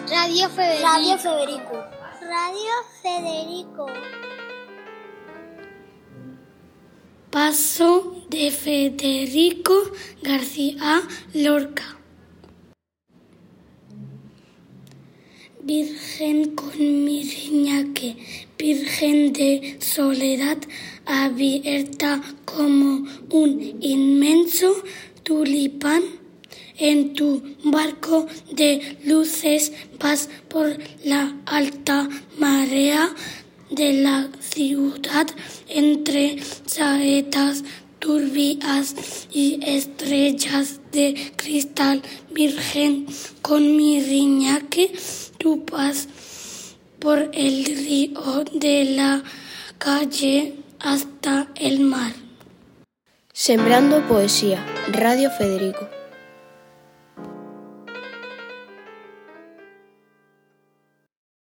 Radio Federico. Radio Federico. Radio Federico. Paso de Federico García Lorca. Virgen con mi riñaque, Virgen de soledad, abierta como un inmenso tulipán. En tu barco de luces vas por la alta marea de la ciudad, entre saetas turbias y estrellas de cristal. Virgen con mi riñaque, tú vas por el río de la calle hasta el mar. Sembrando poesía, Radio Federico.